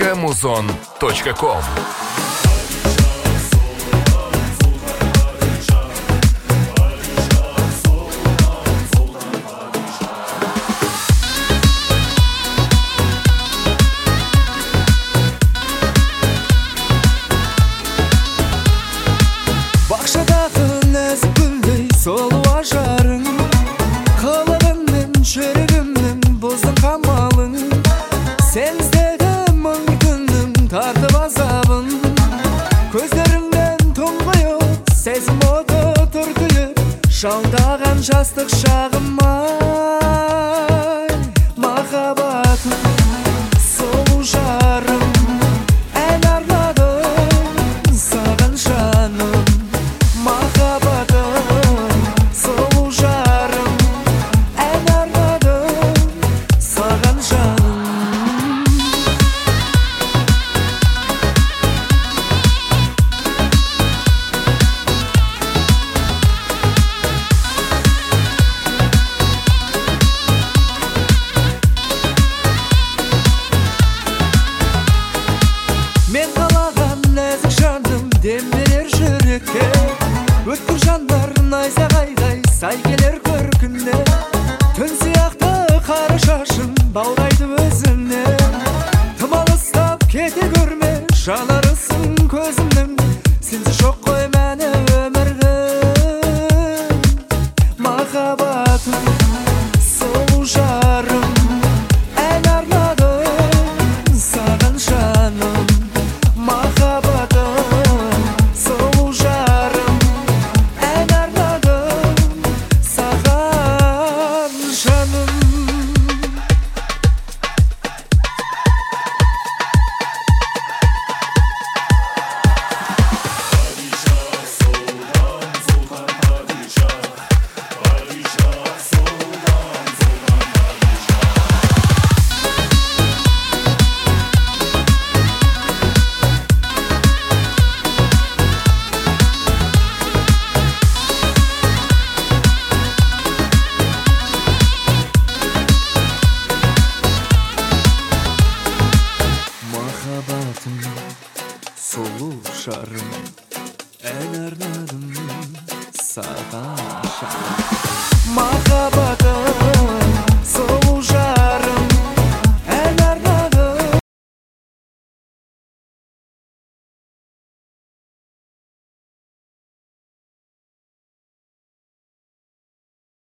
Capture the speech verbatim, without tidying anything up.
эмузон точка ком. Бақшадағы нәзік гүлдей сұлу ажарың, қылығыңмен жүрегімнің бұздың қамалың. Сен іздедім мың күннің тартып азабын, көздеріңнен тұңғиық сезім оты түртіліп жалдаған жастық шағым. Ай, махаббатым, сұлу жарым, ән арнадым саған жаным. Махаббатым, сұлу жарым, ән арнадым саған жаным. Мен қалаған нәзік жаным дем берер жүрекке, өткір жандар найзағайдай сай келер көркіне. Түн сияқты қара шашын баурайды өзіне, тым алыстап кете көрме жанарысың көзімнің. Сенсіз жоқ қой мәні өмірдің. Махаббатым, сұлу жарым, ән арнадым саған жаным. Махаббатым, сұлу жарым, ән арнадым саған жаным. Махаббатым, сұлу жарым, ән арнадым саған жаным.